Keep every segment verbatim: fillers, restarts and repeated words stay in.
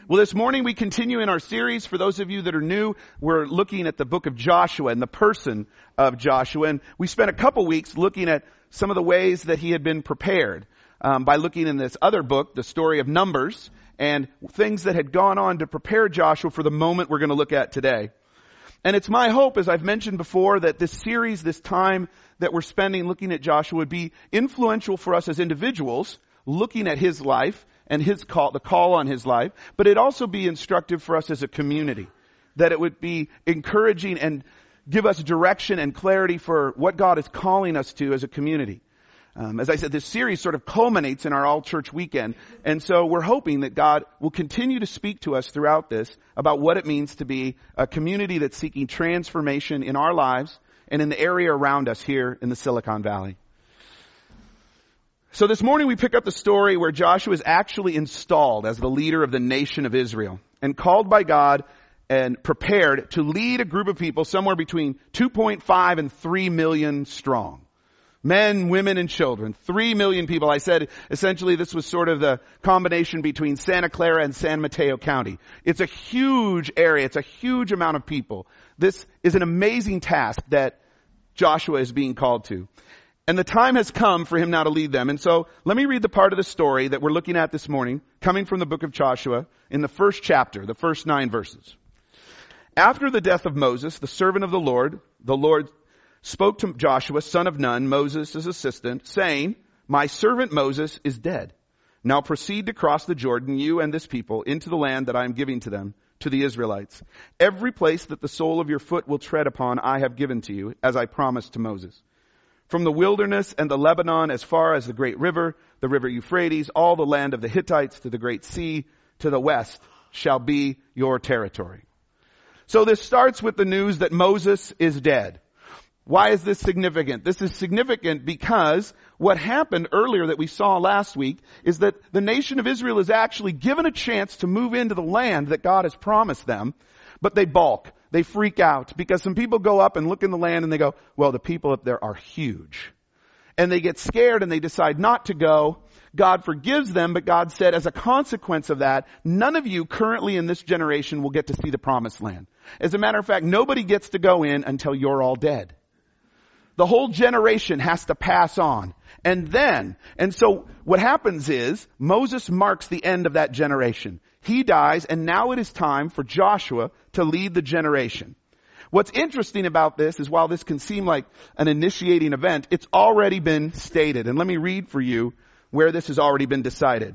Well, this morning we continue in our series. For those of you that are new, we're looking at the book of Joshua and the person of Joshua. And we spent a couple weeks looking at some of the ways that he had been prepared um, by looking in this other book, the story of Numbers, and things that had gone on to prepare Joshua for the moment we're going to look at today. And it's my hope, as I've mentioned before, that this series, this time that we're spending looking at Joshua would be influential for us as individuals, looking at his life and his call, the call on his life, but it'd also be instructive for us as a community, that it would be encouraging and give us direction and clarity for what God is calling us to as a community. Um, as I said, this series sort of culminates in our all-church weekend, and so we're hoping that God will continue to speak to us throughout this about what it means to be a community that's seeking transformation in our lives and in the area around us here in the Silicon Valley. So this morning we pick up the story where Joshua is actually installed as the leader of the nation of Israel and called by God and prepared to lead a group of people somewhere between two point five and three million strong. Men, women, and children. Three million people. I said essentially this was sort of the combination between Santa Clara and San Mateo County. It's a huge area. It's a huge amount of people. This is an amazing task that Joshua is being called to. And the time has come for him now to lead them. And so let me read the part of the story that we're looking at this morning, coming from the book of Joshua, in the first chapter, the first nine verses. After the death of Moses, the servant of the Lord, the Lord spoke to Joshua, son of Nun, Moses' assistant, saying, "My servant Moses is dead. Now proceed to cross the Jordan, you and this people, into the land that I am giving to them, to the Israelites. Every place that the sole of your foot will tread upon, I have given to you, as I promised to Moses. From the wilderness and the Lebanon as far as the great river, the river Euphrates, all the land of the Hittites to the great sea, to the west shall be your territory." So this starts with the news that Moses is dead. Why is this significant? This is significant because what happened earlier that we saw last week is that the nation of Israel is actually given a chance to move into the land that God has promised them, but they balk. They freak out because some people go up and look in the land and they go, well, the people up there are huge. And they get scared and they decide not to go. God forgives them, but God said as a consequence of that, none of you currently in this generation will get to see the promised land. As a matter of fact, nobody gets to go in until you're all dead. The whole generation has to pass on. And then, and so what happens is Moses marks the end of that generation. He dies, and now it is time for Joshua to lead the generation. What's interesting about this is while this can seem like an initiating event, it's already been stated. And let me read for you where this has already been decided.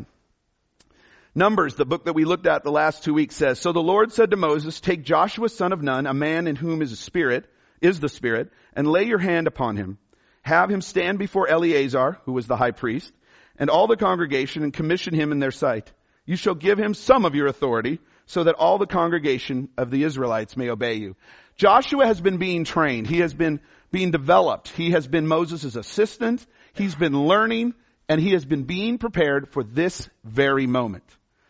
Numbers, the book that we looked at the last two weeks, says, "So the Lord said to Moses, take Joshua son of Nun, a man in whom is a spirit, is the Spirit, and lay your hand upon him. Have him stand before Eleazar, who was the high priest, and all the congregation, and commission him in their sight. You shall give him some of your authority, so that all the congregation of the Israelites may obey you." Joshua has been being trained. He has been being developed. He has been Moses' assistant. He's been learning, and he has been being prepared for this very moment.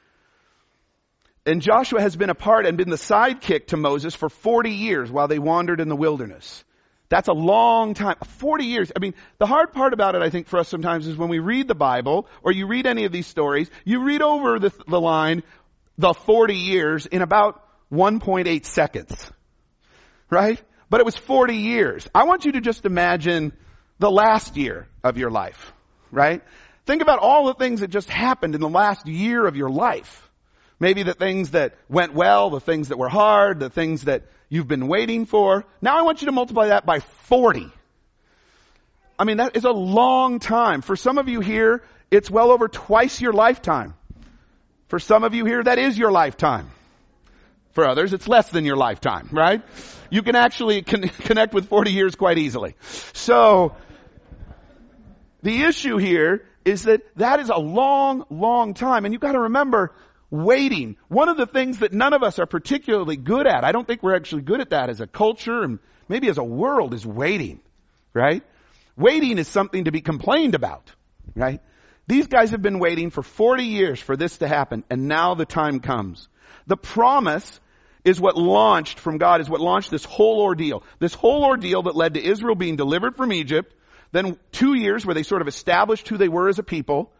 And Joshua has been a part and been the sidekick to Moses for forty years while they wandered in the wilderness. That's a long time. forty years. I mean, the hard part about it, I think, for us sometimes is when we read the Bible or you read any of these stories, you read over the, the line, the forty years, in about one point eight seconds. Right? But it was forty years. I want you to just imagine the last year of your life. Right? Think about all the things that just happened in the last year of your life. Maybe the things that went well, the things that were hard, the things that you've been waiting for. Now I want you to multiply that by forty. I mean, that is a long time. For some of you here, it's well over twice your lifetime. For some of you here, that is your lifetime. For others, it's less than your lifetime, right? You can actually con- connect with forty years quite easily. So, the issue here is that that is a long, long time. And you've got to remember, waiting. One of the things that none of us are particularly good at, I don't think we're actually good at that as a culture and maybe as a world, is waiting, right? Waiting is something to be complained about, right? These guys have been waiting for forty years for this to happen, and now the time comes. The promise is what launched from God, is what launched this whole ordeal. This whole ordeal that led to Israel being delivered from Egypt, then two years where they sort of established who they were as a people,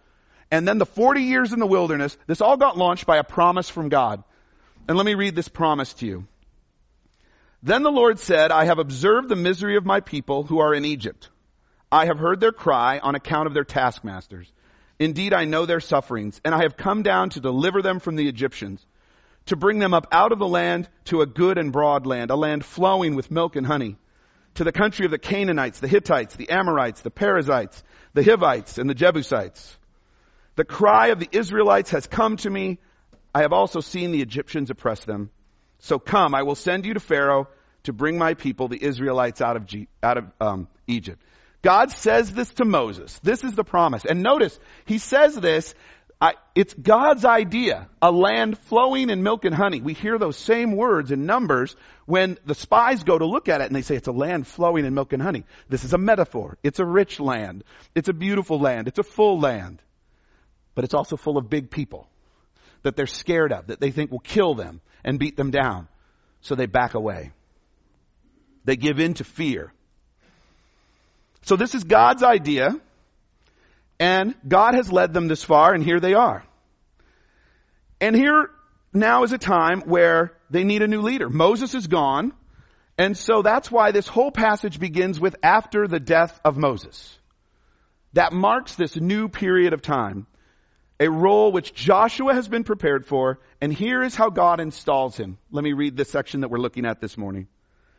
And then the forty years in the wilderness, this all got launched by a promise from God. And let me read this promise to you. Then the Lord said, I have observed the misery of my people who are in Egypt. I have heard their cry on account of their taskmasters. Indeed, I know their sufferings, and I have come down to deliver them from the Egyptians, to bring them up out of the land to a good and broad land, a land flowing with milk and honey, to the country of the Canaanites, the Hittites, the Amorites, the Perizzites, the Hivites, and the Jebusites. The cry of the Israelites has come to me. I have also seen the Egyptians oppress them. So come, I will send you to Pharaoh to bring my people, the Israelites, out of, G- out of um, Egypt. God says this to Moses. This is the promise. And notice, he says this, I, it's God's idea, a land flowing in milk and honey. We hear those same words in Numbers when the spies go to look at it and they say it's a land flowing in milk and honey. This is a metaphor. It's a rich land. It's a beautiful land. It's a full land. But it's also full of big people that they're scared of, that they think will kill them and beat them down. So they back away. They give in to fear. So this is God's idea, and God has led them this far, and here they are. And here now is a time where they need a new leader. Moses is gone, and so that's why this whole passage begins with after the death of Moses. That marks this new period of time, a role which Joshua has been prepared for, and here is how God installs him. Let me read this section that we're looking at this morning.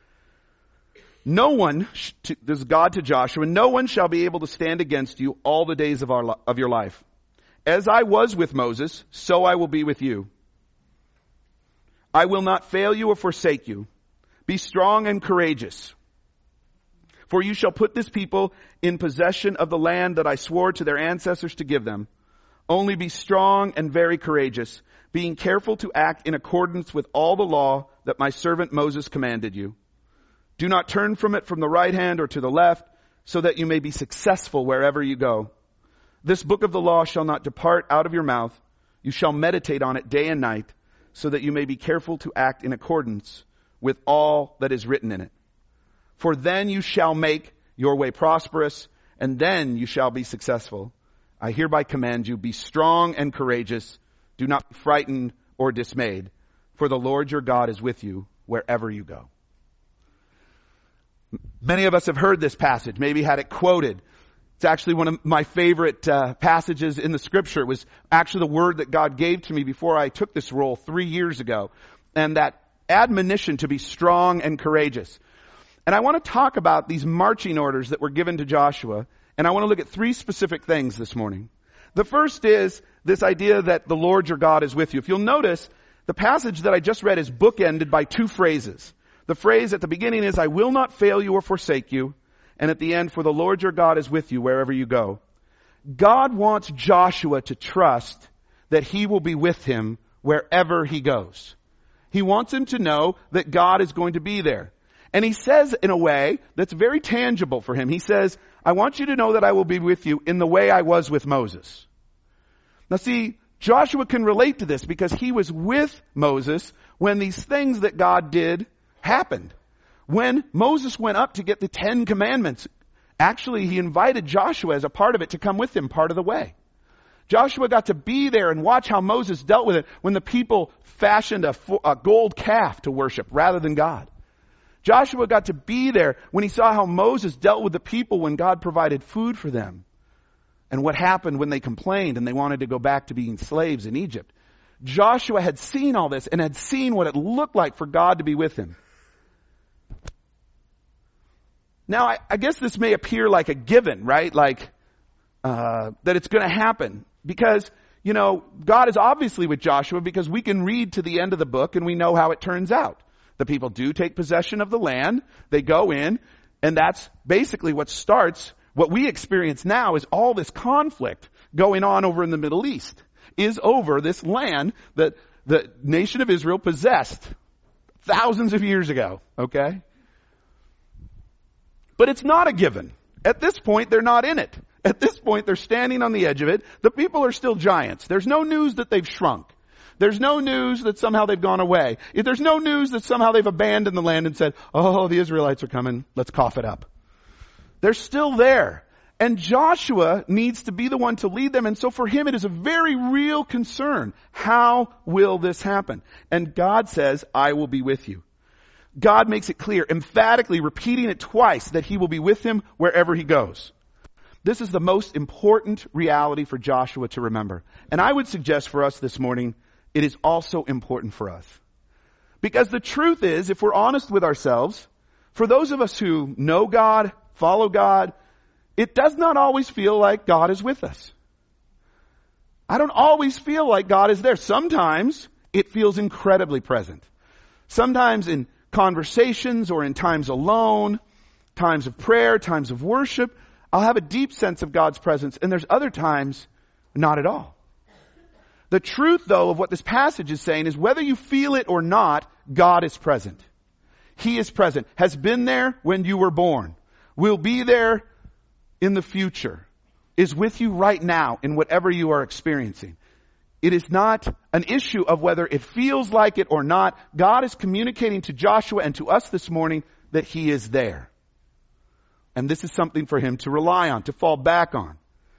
No one, this is God to Joshua, no one shall be able to stand against you all the days of our of your life. As I was with Moses, so I will be with you. I will not fail you or forsake you. Be strong and courageous. For you shall put this people in possession of the land that I swore to their ancestors to give them. Only be strong and very courageous, being careful to act in accordance with all the law that my servant Moses commanded you. Do not turn from it from the right hand or to the left, so that you may be successful wherever you go. This book of the law shall not depart out of your mouth. You shall meditate on it day and night, so that you may be careful to act in accordance with all that is written in it. For then you shall make your way prosperous, and then you shall be successful. I hereby command you, be strong and courageous. Do not be frightened or dismayed, for the Lord your God is with you wherever you go. Many of us have heard this passage, maybe had it quoted. It's actually one of my favorite uh, passages in the scripture. It was actually the word that God gave to me before I took this role three years ago. And that admonition to be strong and courageous. And I want to talk about these marching orders that were given to Joshua. And I want to look at three specific things this morning. The first is this idea that the Lord your God is with you. If you'll notice, the passage that I just read is bookended by two phrases. The phrase at the beginning is, I will not fail you or forsake you. And at the end, for the Lord your God is with you wherever you go. God wants Joshua to trust that he will be with him wherever he goes. He wants him to know that God is going to be there. And he says in a way that's very tangible for him. He says, I want you to know that I will be with you in the way I was with Moses. Now see, Joshua can relate to this because he was with Moses when these things that God did happened. When Moses went up to get the Ten Commandments, actually he invited Joshua as a part of it to come with him part of the way. Joshua got to be there and watch how Moses dealt with it when the people fashioned a, a gold calf to worship rather than God. Joshua got to be there when he saw how Moses dealt with the people when God provided food for them. And what happened when they complained and they wanted to go back to being slaves in Egypt. Joshua had seen all this and had seen what it looked like for God to be with him. Now, I, I guess this may appear like a given, right? Like, uh, that it's going to happen. Because, you know, God is obviously with Joshua because we can read to the end of the book and we know how it turns out. The people do take possession of the land. They go in. And that's basically what starts. What we experience now is all this conflict going on over in the Middle East. Is over this land that the nation of Israel possessed thousands of years ago. Okay? But it's not a given. At this point, they're not in it. At this point, they're standing on the edge of it. The people are still giants. There's no news that they've shrunk. There's no news that somehow they've gone away. There's no news that somehow they've abandoned the land and said, oh, the Israelites are coming. Let's cough it up. They're still there. And Joshua needs to be the one to lead them. And so for him, it is a very real concern. How will this happen? And God says, I will be with you. God makes it clear, emphatically repeating it twice, that he will be with him wherever he goes. This is the most important reality for Joshua to remember. And I would suggest for us this morning, it is also important for us. Because the truth is, if we're honest with ourselves, for those of us who know God, follow God, it does not always feel like God is with us. I don't always feel like God is there. Sometimes it feels incredibly present. Sometimes in conversations or in times alone, times of prayer, times of worship, I'll have a deep sense of God's presence, and there's other times not at all. The truth, though, of what this passage is saying is whether you feel it or not, God is present. He is present, has been there when you were born, will be there in the future, is with you right now in whatever you are experiencing. It is not an issue of whether it feels like it or not. God is communicating to Joshua and to us this morning that he is there. And this is something for him to rely on, to fall back on.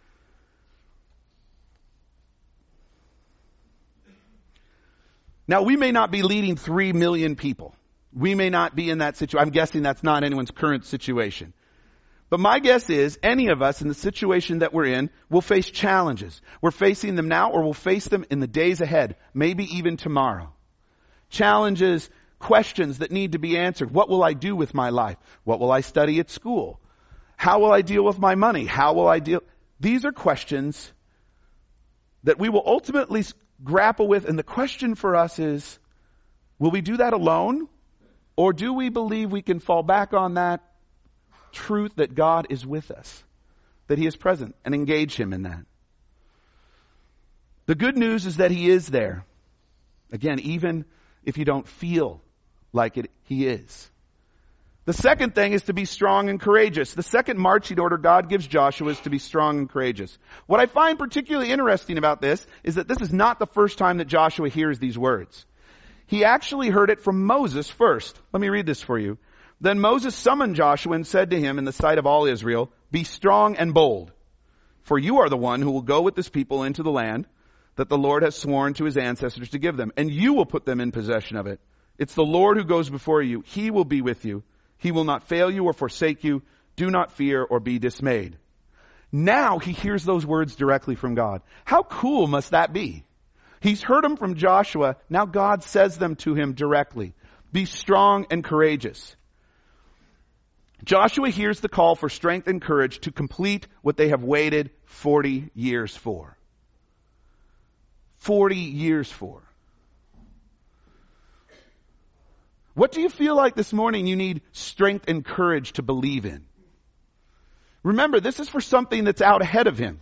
Now, we may not be leading three million people. We may not be in that situation. I'm guessing that's not anyone's current situation. But my guess is any of us in the situation that we're in will face challenges. We're facing them now, or we'll face them in the days ahead, maybe even tomorrow. Challenges, questions that need to be answered. What will I do with my life? What will I study at school? How will I deal with my money? How will I deal? These are questions that we will ultimately grapple with. And the question for us is, will we do that alone? Or do we believe we can fall back on that truth that God is with us, that he is present, and engage him in that? The good news is that he is there. Again, even if you don't feel like it, he is. The second thing is to be strong and courageous. The second marching order God gives Joshua is to be strong and courageous. What I find particularly interesting about this is that this is not the first time that Joshua hears these words. He actually heard it from Moses first. Let me read this for you. Then Moses summoned Joshua and said to him in the sight of all Israel, "Be strong and bold, for you are the one who will go with this people into the land that the Lord has sworn to his ancestors to give them, and you will put them in possession of it. It's the Lord who goes before you. He will be with you. He will not fail you or forsake you. Do not fear or be dismayed." Now he hears those words directly from God. How cool must that be? He's heard them from Joshua. Now God says them to him directly. Be strong and courageous. Joshua hears the call for strength and courage to complete what they have waited forty years for. forty years for. What do you feel like this morning you need strength and courage to believe in? Remember, this is for something that's out ahead of him.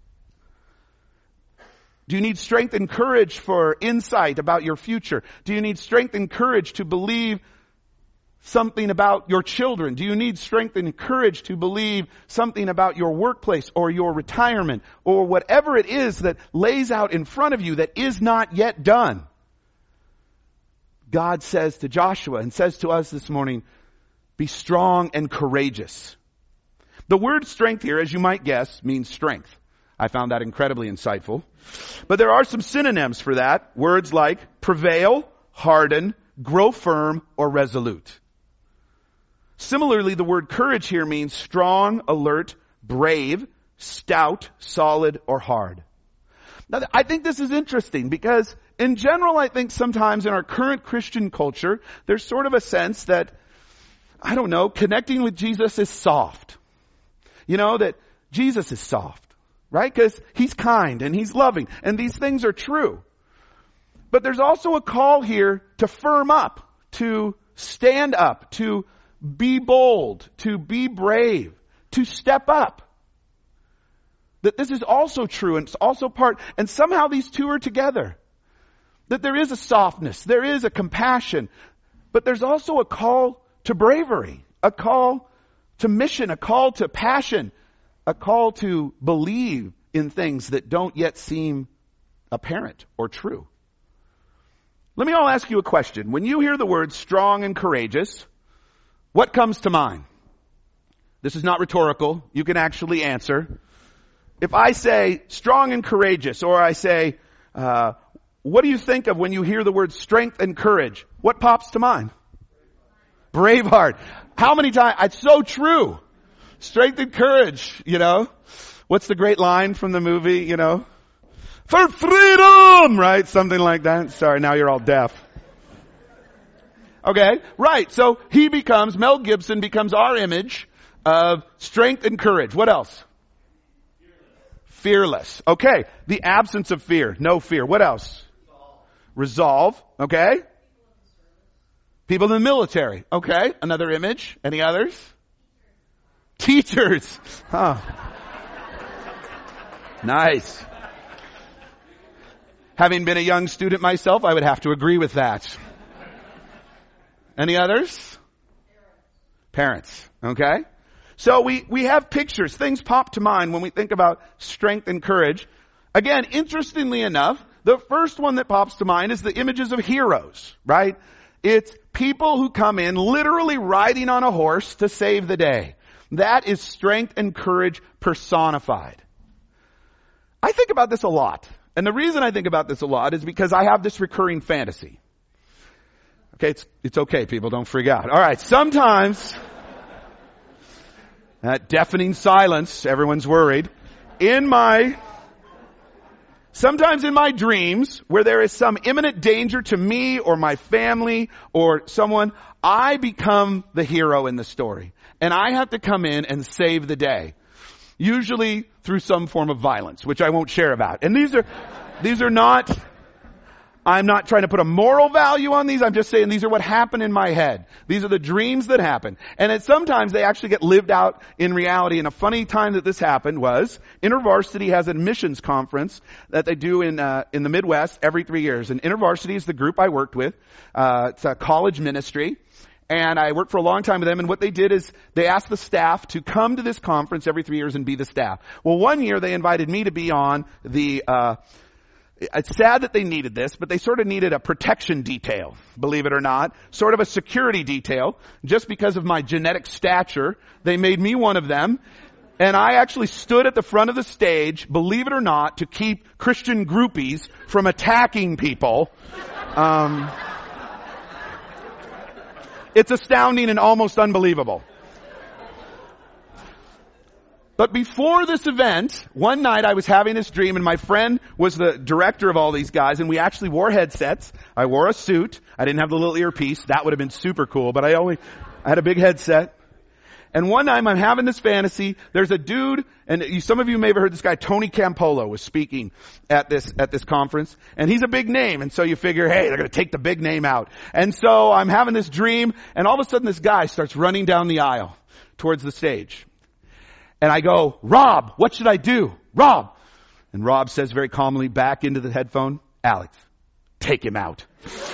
Do you need strength and courage for insight about your future? Do you need strength and courage to believe something about your children? Do you need strength and courage to believe something about your workplace or your retirement or whatever it is that lays out in front of you that is not yet done? God says to Joshua and says to us this morning, be strong and courageous. The word strength here, as you might guess, means strength. I found that incredibly insightful. But there are some synonyms for that. Words like prevail, harden, grow firm, or resolute. Similarly, the word courage here means strong, alert, brave, stout, solid, or hard. Now, I think this is interesting because in general, I think sometimes in our current Christian culture, there's sort of a sense that, I don't know, connecting with Jesus is soft. You know, that Jesus is soft, right? Because he's kind and he's loving, and these things are true. But there's also a call here to firm up, to stand up, to be bold, to be brave, to step up. That this is also true, and it's also part, and somehow these two are together. That there is a softness, there is a compassion, but there's also a call to bravery, a call to mission, a call to passion, a call to believe in things that don't yet seem apparent or true. Let me all ask you a question. When you hear the words strong and courageous, what comes to mind? This is not rhetorical. You can actually answer. If I say strong and courageous, or I say, uh, what do you think of when you hear the word strength and courage? What pops to mind? Braveheart. How many times? It's so true. Strength and courage, you know. What's the great line from the movie, you know? For freedom, right? Something like that. Sorry, now you're all deaf. Okay, right. So he becomes, Mel Gibson becomes our image of strength and courage. What else? Fearless. Okay. The absence of fear. No fear. What else? Resolve. Resolve. Okay. People in the military. Okay. Another image. Any others? Teachers. Huh. Nice. Having been a young student myself, I would have to agree with that. Any others? Parents. Okay. So we, we have pictures. Things pop to mind when we think about strength and courage. Again, interestingly enough, the first one that pops to mind is the images of heroes, right? It's people who come in literally riding on a horse to save the day. That is strength and courage personified. I think about this a lot. And the reason I think about this a lot is because I have this recurring fantasy. Okay, it's, it's okay, people. Don't freak out. All right, sometimes... That deafening silence, everyone's worried. In my, sometimes in my dreams, where there is some imminent danger to me or my family or someone, I become the hero in the story. And I have to come in and save the day. Usually through some form of violence, which I won't share about. And these are, these are not, I'm not trying to put a moral value on these. I'm just saying these are what happen in my head. These are the dreams that happen. And it, sometimes they actually get lived out in reality. And a funny time that this happened was InterVarsity has an admissions conference that they do in uh, in the Midwest every three years. And InterVarsity is the group I worked with. Uh, it's a college ministry. And I worked for a long time with them. And what they did is they asked the staff to come to this conference every three years and be the staff. Well, one year they invited me to be on the... Uh, It's sad that they needed this, but they sort of needed a protection detail, believe it or not. Sort of a security detail. Just because of my genetic stature, they made me one of them. And I actually stood at the front of the stage, believe it or not, to keep Christian groupies from attacking people. Um, it's astounding and almost unbelievable. But before this event, one night I was having this dream, and my friend was the director of all these guys, and we actually wore headsets. I wore a suit. I didn't have the little earpiece. That would have been super cool, but I only, I had a big headset. And one night I'm having this fantasy. There's a dude, and you, some of you may have heard this guy, Tony Campolo, was speaking at this, at this conference. And he's a big name. And so you figure, hey, they're going to take the big name out. And so I'm having this dream, and all of a sudden this guy starts running down the aisle towards the stage. And I go, Rob, what should I do? Rob. And Rob says very calmly back into the headphone, Alex, take him out.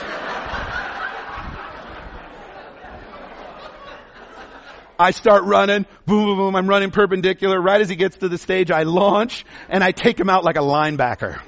I start running, boom, boom, boom, I'm running perpendicular. Right as he gets to the stage, I launch, and I take him out like a linebacker.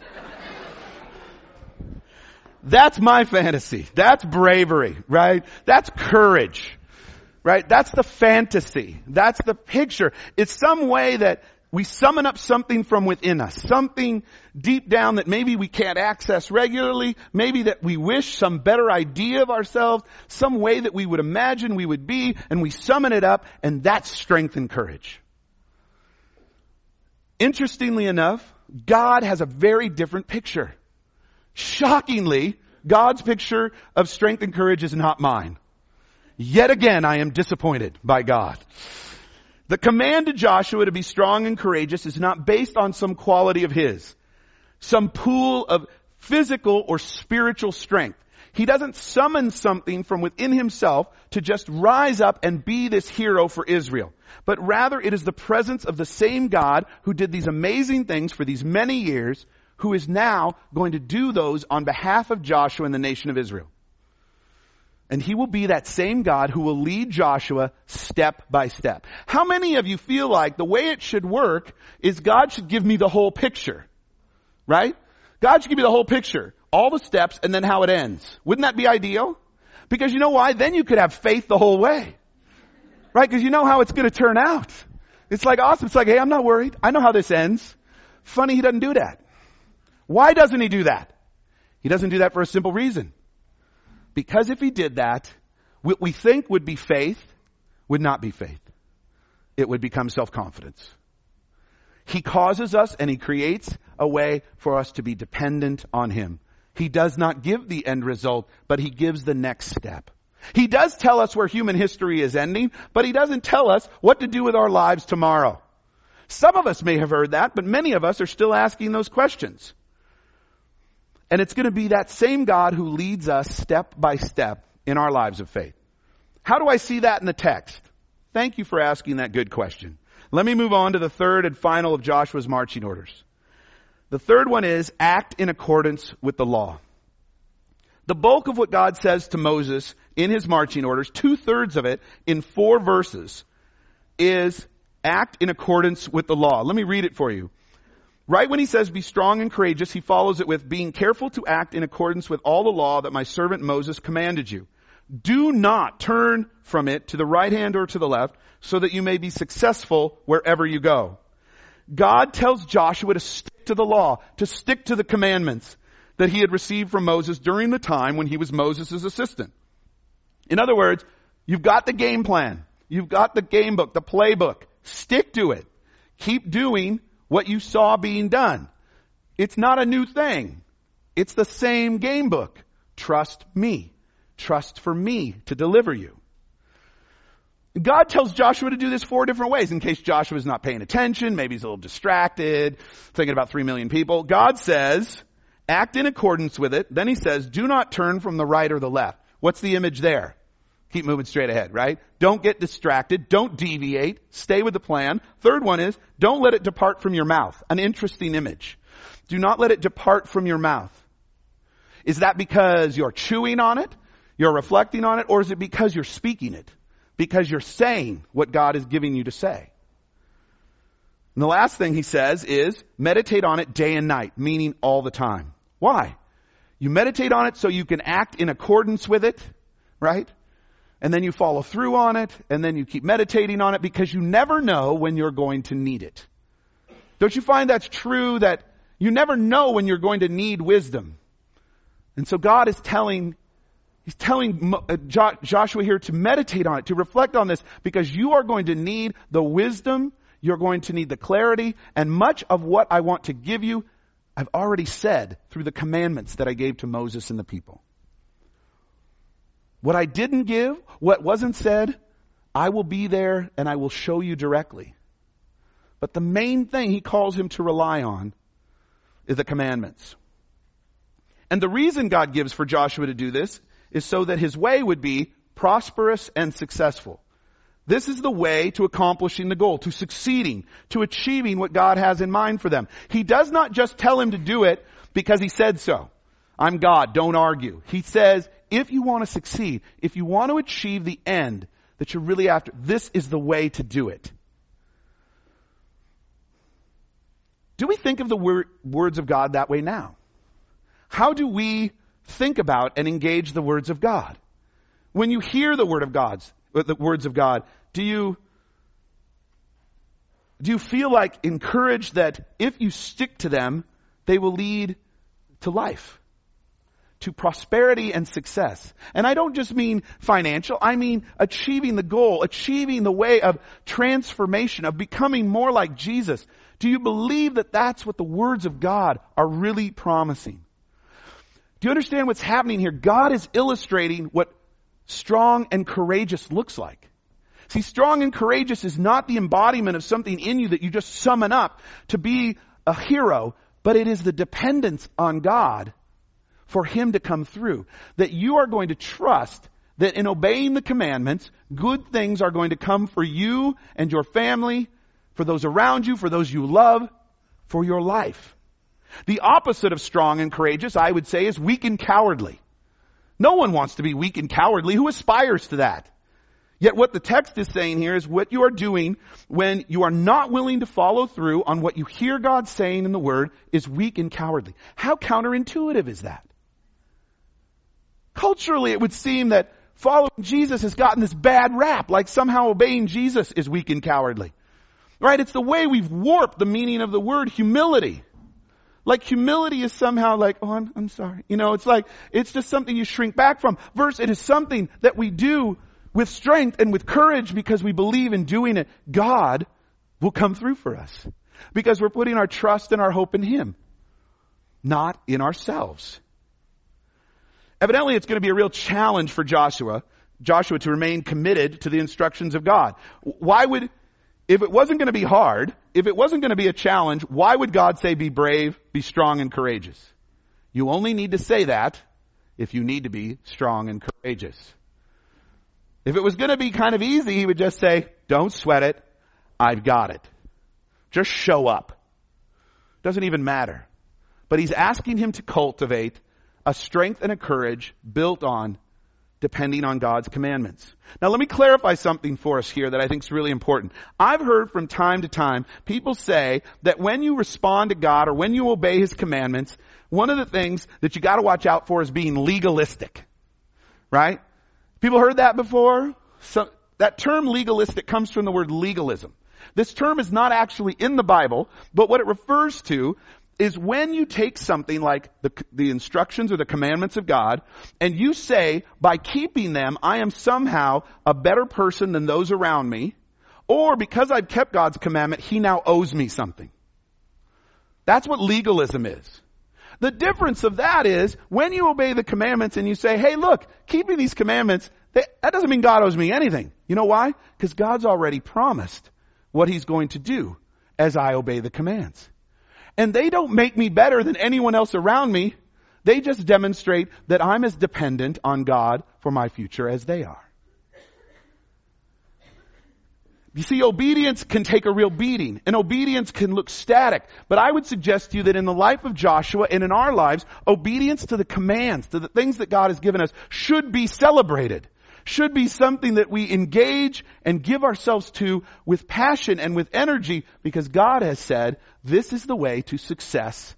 That's my fantasy. That's bravery, right? That's courage, right? That's the fantasy. That's the picture. It's some way that we summon up something from within us, something deep down that maybe we can't access regularly, maybe that we wish some better idea of ourselves, some way that we would imagine we would be, and we summon it up, and that's strength and courage. Interestingly enough, God has a very different picture. Shockingly, God's picture of strength and courage is not mine. Yet again, I am disappointed by God. The command to Joshua to be strong and courageous is not based on some quality of his, some pool of physical or spiritual strength. He doesn't summon something from within himself to just rise up and be this hero for Israel. But rather it is the presence of the same God who did these amazing things for these many years, who is now going to do those on behalf of Joshua and the nation of Israel. And he will be that same God who will lead Joshua step by step. How many of you feel like the way it should work is God should give me the whole picture? Right? God should give me the whole picture. All the steps and then how it ends. Wouldn't that be ideal? Because you know why? Then you could have faith the whole way. Right? Because you know how it's going to turn out. It's like awesome. It's like, hey, I'm not worried. I know how this ends. Funny, he doesn't do that. Why doesn't he do that? He doesn't do that for a simple reason. Because if he did that, what we think would be faith would not be faith. It would become self-confidence. He causes us and he creates a way for us to be dependent on him. He does not give the end result, but he gives the next step. He does tell us where human history is ending, but he doesn't tell us what to do with our lives tomorrow. Some of us may have heard that, but many of us are still asking those questions. And it's going to be that same God who leads us step by step in our lives of faith. How do I see that in the text? Thank you for asking that good question. Let me move on to the third and final of Joshua's marching orders. The third one is act in accordance with the law. The bulk of what God says to Moses in his marching orders, two-thirds of it in four verses, is act in accordance with the law. Let me read it for you. Right when he says be strong and courageous, he follows it with being careful to act in accordance with all the law that my servant Moses commanded you. Do not turn from it to the right hand or to the left, so that you may be successful wherever you go. God tells Joshua to stick to the law, to stick to the commandments that he had received from Moses during the time when he was Moses' assistant. In other words, you've got the game plan. You've got the game book, the playbook. Stick to it. Keep doing what you saw being done. It's not a new thing. It's the same game book. Trust me. Trust for me to deliver you. God tells Joshua to do this four different ways in case Joshua's not paying attention. Maybe he's a little distracted, thinking about three million people. God says, act in accordance with it. Then he says, do not turn from the right or the left. What's the image there? Keep moving straight ahead, right? Don't get distracted. Don't deviate. Stay with the plan. Third one is, don't let it depart from your mouth. An interesting image. Do not let it depart from your mouth. Is that because you're chewing on it? You're reflecting on it? Or is it because you're speaking it? Because you're saying what God is giving you to say. And the last thing he says is, meditate on it day and night, meaning all the time. Why? You meditate on it so you can act in accordance with it, right? And then you follow through on it, and then you keep meditating on it because you never know when you're going to need it. Don't you find that's true, that you never know when you're going to need wisdom? And so God is telling, He's telling Joshua here to meditate on it, to reflect on this, because you are going to need the wisdom, you're going to need the clarity, and much of what I want to give you, I've already said through the commandments that I gave to Moses and the people. What I didn't give, what wasn't said, I will be there and I will show you directly. But the main thing he calls him to rely on is the commandments. And the reason God gives for Joshua to do this is so that his way would be prosperous and successful. This is the way to accomplishing the goal, to succeeding, to achieving what God has in mind for them. He does not just tell him to do it because he said so. I'm God, don't argue. He says, if you want to succeed, if you want to achieve the end that you're really after, this is the way to do it. Do we think of the wor- words of God that way now? How do we think about and engage the words of God? When you hear the word of God's, the words of God, do you, do you feel like encouraged that if you stick to them, they will lead to life, to prosperity and success? And I don't just mean financial, I mean achieving the goal, achieving the way of transformation, of becoming more like Jesus. Do you believe that that's what the words of God are really promising? Do you understand what's happening here? God is illustrating what strong and courageous looks like. See, strong and courageous is not the embodiment of something in you that you just summon up to be a hero, but it is the dependence on God for Him to come through. That you are going to trust that in obeying the commandments, good things are going to come for you and your family, for those around you, for those you love, for your life. The opposite of strong and courageous, I would say, is weak and cowardly. No one wants to be weak and cowardly. Who aspires to that? Yet what the text is saying here is what you are doing when you are not willing to follow through on what you hear God saying in the Word is weak and cowardly. How counterintuitive is that? Culturally, it would seem that following Jesus has gotten this bad rap, like somehow obeying Jesus is weak and cowardly. Right? It's the way we've warped the meaning of the word humility. Like humility is somehow like, oh, I'm, I'm sorry. You know, it's like, it's just something you shrink back from. Verse, it is something that we do with strength and with courage because we believe in doing it. God will come through for us because we're putting our trust and our hope in Him, not in ourselves. Evidently, it's going to be a real challenge for Joshua, Joshua to remain committed to the instructions of God. Why would, if it wasn't going to be hard, if it wasn't going to be a challenge, why would God say be brave, be strong and courageous? You only need to say that if you need to be strong and courageous. If it was going to be kind of easy, He would just say, don't sweat it. I've got it. Just show up. Doesn't even matter. But He's asking him to cultivate a strength and a courage built on depending on God's commandments. Now let me clarify something for us here that I think is really important. I've heard from time to time people say that when you respond to God or when you obey His commandments, one of the things that you got to watch out for is being legalistic. Right? People heard that before? So that term legalistic comes from the word legalism. This term is not actually in the Bible, but what it refers to is when you take something like the, the instructions or the commandments of God, and you say, by keeping them, I am somehow a better person than those around me, or because I've kept God's commandment, He now owes me something. That's what legalism is. The difference of that is, when you obey the commandments and you say, hey, look, keeping these commandments, they, that doesn't mean God owes me anything. You know why? Because God's already promised what He's going to do as I obey the commands. And they don't make me better than anyone else around me. They just demonstrate that I'm as dependent on God for my future as they are. You see, obedience can take a real beating, and obedience can look static. But I would suggest to you that in the life of Joshua and in our lives, obedience to the commands, to the things that God has given us, should be celebrated. Should be something that we engage and give ourselves to with passion and with energy, because God has said this is the way to success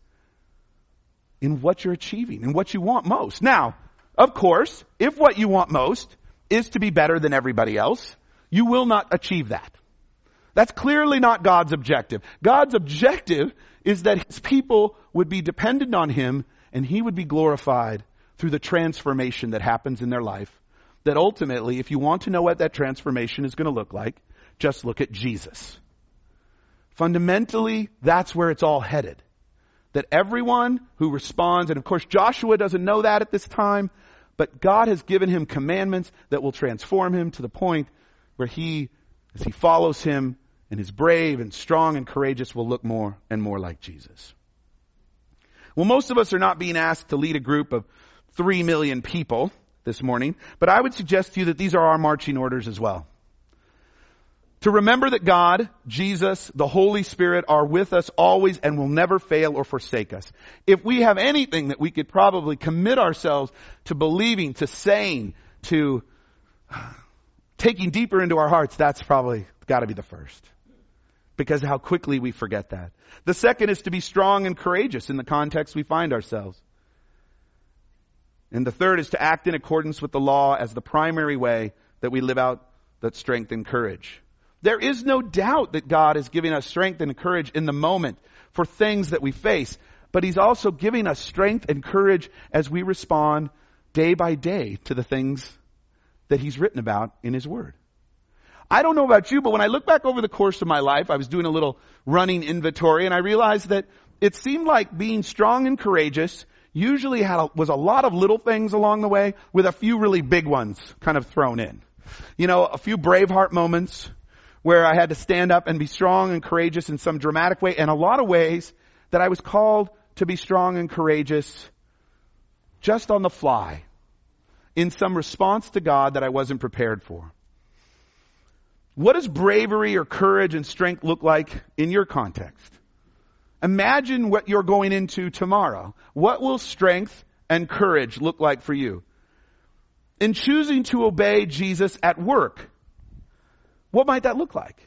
in what you're achieving and what you want most. Now, of course, if what you want most is to be better than everybody else, you will not achieve that. That's clearly not God's objective. God's objective is that His people would be dependent on Him and He would be glorified through the transformation that happens in their life. That ultimately, if you want to know what that transformation is going to look like, just look at Jesus. Fundamentally, that's where it's all headed. That everyone who responds, and of course Joshua doesn't know that at this time, but God has given him commandments that will transform him to the point where he, as he follows Him and is brave and strong and courageous, will look more and more like Jesus. Well, most of us are not being asked to lead a group of three million people this morning, but I would suggest to you that these are our marching orders as well. To remember that God, Jesus, the Holy Spirit are with us always and will never fail or forsake us. If we have anything that we could probably commit ourselves to believing, to saying, to taking deeper into our hearts, that's probably got to be the first. Because how quickly we forget that. The second is to be strong and courageous in the context we find ourselves. And the third is to act in accordance with the law as the primary way that we live out that strength and courage. There is no doubt that God is giving us strength and courage in the moment for things that we face. But He's also giving us strength and courage as we respond day by day to the things that He's written about in His Word. I don't know about you, but when I look back over the course of my life, I was doing a little running inventory, and I realized that it seemed like being strong and courageous usually had a, was a lot of little things along the way with a few really big ones kind of thrown in. You know, a few Braveheart moments where I had to stand up and be strong and courageous in some dramatic way, and a lot of ways that I was called to be strong and courageous just on the fly in some response to God that I wasn't prepared for. What does bravery or courage and strength look like in your context? Imagine what you're going into tomorrow. What will strength and courage look like for you? In choosing to obey Jesus at work, what might that look like?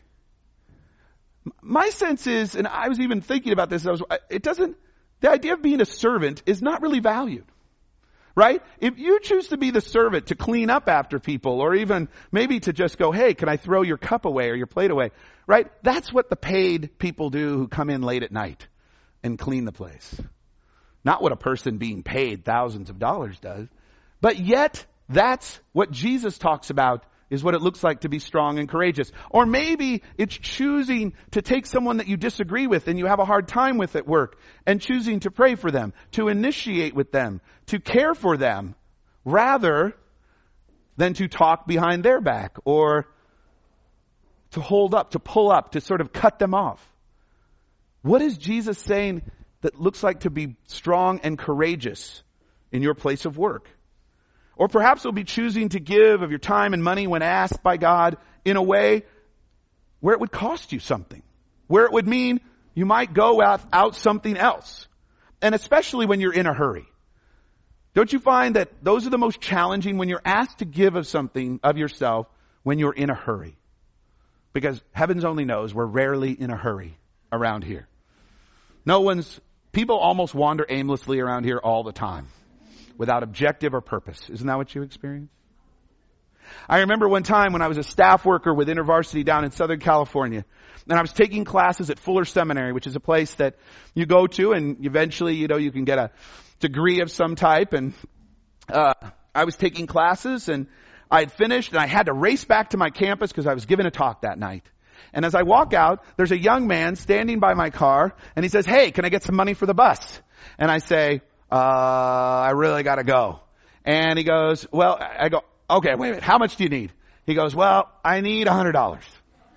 My sense is, and I was even thinking about this, I was, it doesn't, the idea of being a servant is not really valued. right? If you choose to be the servant, to clean up after people, or even maybe to just go, hey, can I throw your cup away or your plate away, right? That's what the paid people do who come in late at night and clean the place. Not what a person being paid thousands of dollars does. But yet, that's what Jesus talks about, is what it looks like to be strong and courageous. Or maybe it's choosing to take someone that you disagree with and you have a hard time with at work and choosing to pray for them, to initiate with them, to care for them, rather than to talk behind their back or to hold up, to pull up, to sort of cut them off. What is Jesus saying that looks like to be strong and courageous in your place of work? Or perhaps it'll be choosing to give of your time and money when asked by God in a way where it would cost you something. Where it would mean you might go out, out something else. And especially when you're in a hurry. Don't you find that those are the most challenging when you're asked to give of something of yourself when you're in a hurry? Because heavens only knows we're rarely in a hurry around here. No one's, people almost wander aimlessly around here all the time, without objective or purpose. Isn't that what you experience? I remember one time when I was a staff worker with InterVarsity down in Southern California, and I was taking classes at Fuller Seminary, which is a place that you go to and eventually, you know, you can get a degree of some type. And uh I was taking classes and I had finished and I had to race back to my campus because I was giving a talk that night. And as I walk out, there's a young man standing by my car and he says, hey, can I get some money for the bus? And I say, Uh, I really gotta go. And he goes, well, I go, okay, wait a minute, how much do you need? He goes, well, I need a hundred dollars.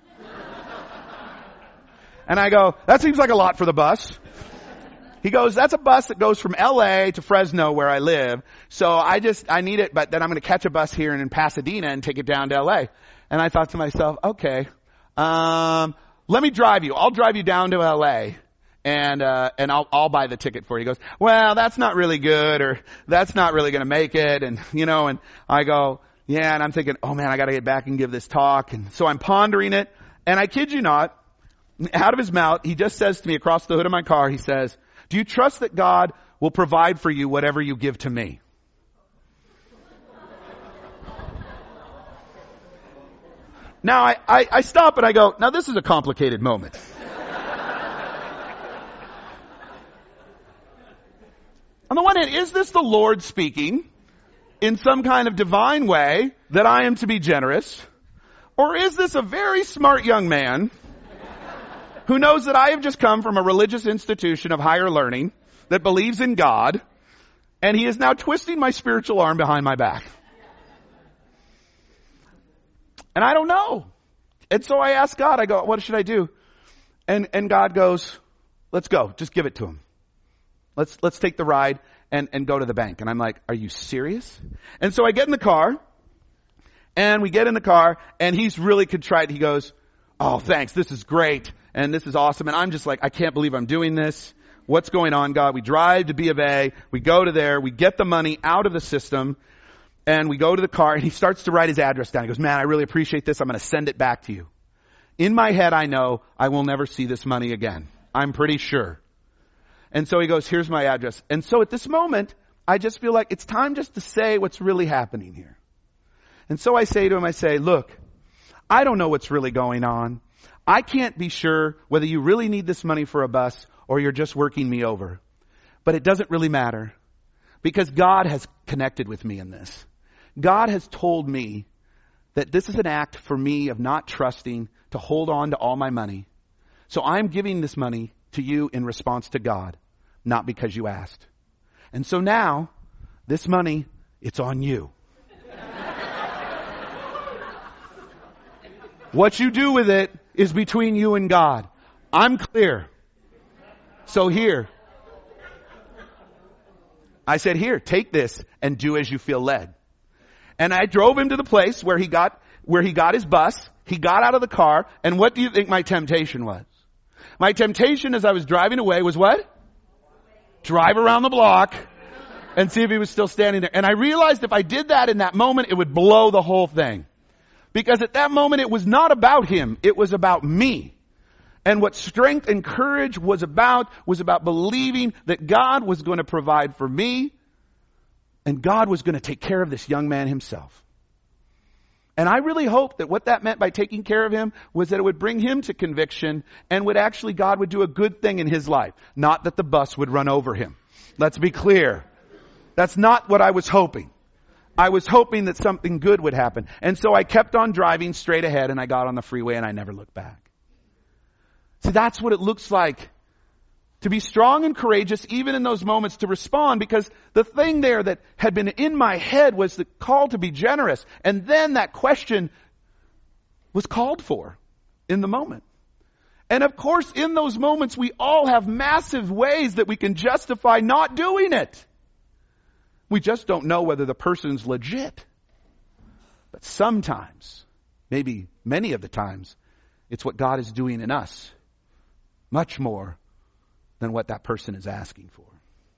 And I go, that seems like a lot for the bus. He goes, that's a bus that goes from L A to Fresno where I live. So I just, I need it, but then I'm going to catch a bus here in Pasadena and take it down to L A. And I thought to myself, okay, um, let me drive you. I'll drive you down to L A. And, uh, and I'll, I'll buy the ticket for you. He goes, well, that's not really good, or that's not really going to make it. And, you know, and I go, yeah, and I'm thinking, oh man, I got to get back and give this talk. And so I'm pondering it. And I kid you not, out of his mouth, he just says to me across the hood of my car, he says, do you trust that God will provide for you whatever you give to me? Now I, I, I stop and I go, now this is a complicated moment. On the one hand, is this the Lord speaking in some kind of divine way that I am to be generous? Or is this a very smart young man who knows that I have just come from a religious institution of higher learning that believes in God, and he is now twisting my spiritual arm behind my back? And I don't know. And so I ask God, I go, what should I do? And, and God goes, let's go. Just give it to him. Let's, let's take the ride and, and go to the bank. And I'm like, are you serious? And so I get in the car and we get in the car and he's really contrite. He goes, oh, thanks. This is great. And this is awesome. And I'm just like, I can't believe I'm doing this. What's going on, God? We drive to B of A. We go to there. We get the money out of the system and we go to the car and he starts to write his address down. He goes, man, I really appreciate this. I'm going to send it back to you. In my head, I know I will never see this money again. I'm pretty sure. And so he goes, here's my address. And so at this moment, I just feel like it's time just to say what's really happening here. And so I say to him, I say, look, I don't know what's really going on. I can't be sure whether you really need this money for a bus or you're just working me over. But it doesn't really matter because God has connected with me in this. God has told me that this is an act for me of not trusting to hold on to all my money. So I'm giving this money to you in response to God, not because you asked. And so now, this money, it's on you. What you do with it is between you and God. I'm clear. So here, I said, here, take this and do as you feel led. And I drove him to the place where he got, where he got his bus. He got out of the car. And what do you think my temptation was? My temptation as I was driving away was what? Drive around the block and see if he was still standing there. And I realized if I did that in that moment, it would blow the whole thing. Because at that moment, it was not about him. It was about me. And what strength and courage was about, was about believing that God was going to provide for me And God was going to take care of this young man himself. And I really hoped that what that meant by taking care of him was that it would bring him to conviction and would actually, God would do a good thing in his life. Not that the bus would run over him. Let's be clear. That's not what I was hoping. I was hoping that something good would happen. And so I kept on driving straight ahead and I got on the freeway and I never looked back. So that's what it looks like to be strong and courageous even in those moments, to respond, because the thing there that had been in my head was the call to be generous. And then that question was called for in the moment. And of course, in those moments, we all have massive ways that we can justify not doing it. We just don't know whether the person's legit. But sometimes, maybe many of the times, it's what God is doing in us much more than what that person is asking for.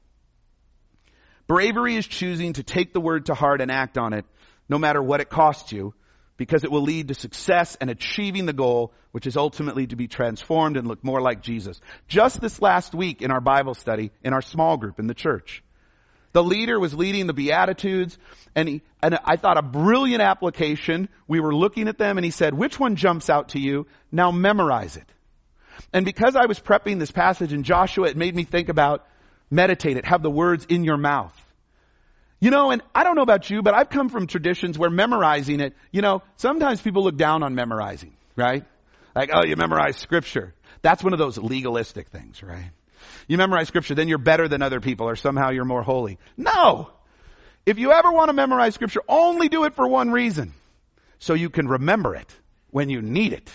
Bravery is choosing to take the word to heart and act on it, no matter what it costs you, because it will lead to success and achieving the goal, which is ultimately to be transformed and look more like Jesus. Just this last week in our Bible study, in our small group in the church, the leader was leading the Beatitudes, and he, and I thought a brilliant application. We were looking at them, and he said, which one jumps out to you? Now memorize it. And because I was prepping this passage in Joshua, it made me think about meditate it, have the words in your mouth. You know, and I don't know about you, but I've come from traditions where memorizing it, you know, sometimes people look down on memorizing, right? Like, oh, you memorize scripture. That's one of those legalistic things, right? You memorize scripture, then you're better than other people, or somehow you're more holy. No! If you ever want to memorize scripture, only do it for one reason. So you can remember it when you need it.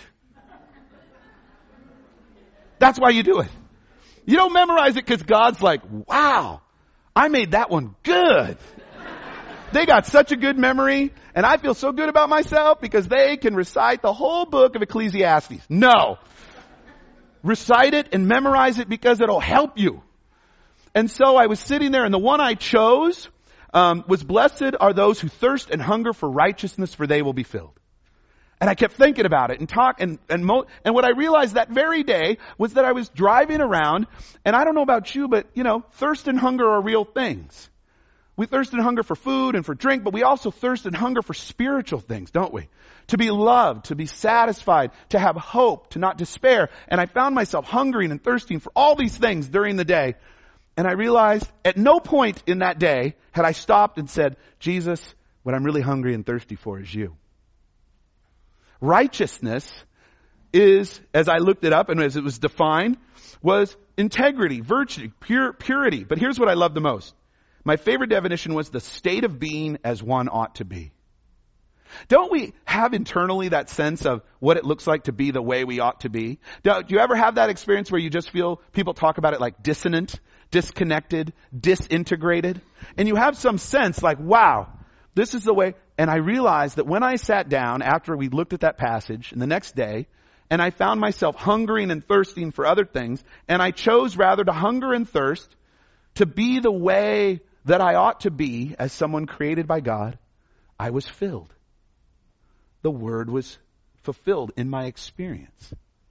That's why you do it. You don't memorize it because God's like, wow, I made that one good. They got such a good memory, and I feel so good about myself because they can recite the whole book of Ecclesiastes. No. Recite it and memorize it because it'll help you. And so I was sitting there, and the one I chose um, was, blessed are those who thirst and hunger for righteousness, for they will be filled. And I kept thinking about it and talk and and mo- and what I realized that very day was that I was driving around, and I don't know about you, but you know, thirst and hunger are real things. We thirst and hunger for food and for drink, but we also thirst and hunger for spiritual things, don't we? To be loved, to be satisfied, to have hope, to not despair. And I found myself hungering and thirsting for all these things during the day. And I realized at no point in that day had I stopped and said, Jesus, what I'm really hungry and thirsty for is you. Righteousness is, as I looked it up and as it was defined, was integrity, virtue, pure, purity. But here's what I love the most. My favorite definition was the state of being as one ought to be. Don't we have internally that sense of what it looks like to be the way we ought to be? Do, do you ever have that experience where you just feel people talk about it like dissonant, disconnected, disintegrated? And you have some sense like, wow, this is the way. And I realized that when I sat down after we looked at that passage and the next day, and I found myself hungering and thirsting for other things, and I chose rather to hunger and thirst to be the way that I ought to be as someone created by God, I was filled. The word was fulfilled in my experience.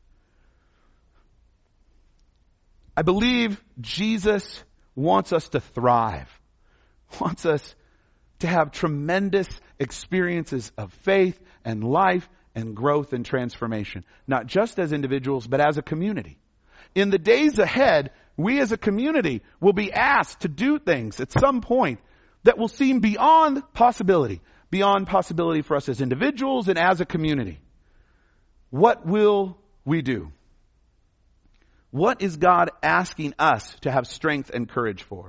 I believe Jesus wants us to thrive, wants us to have tremendous experiences of faith and life and growth and transformation, not just as individuals, but as a community. In the days ahead, we as a community will be asked to do things at some point that will seem beyond possibility, beyond possibility for us as individuals and as a community. What will we do? What is God asking us to have strength and courage for?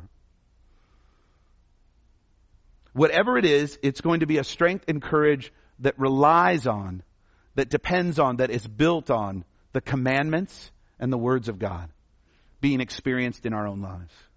Whatever it is, it's going to be a strength and courage that relies on, that depends on, that is built on the commandments and the words of God being experienced in our own lives.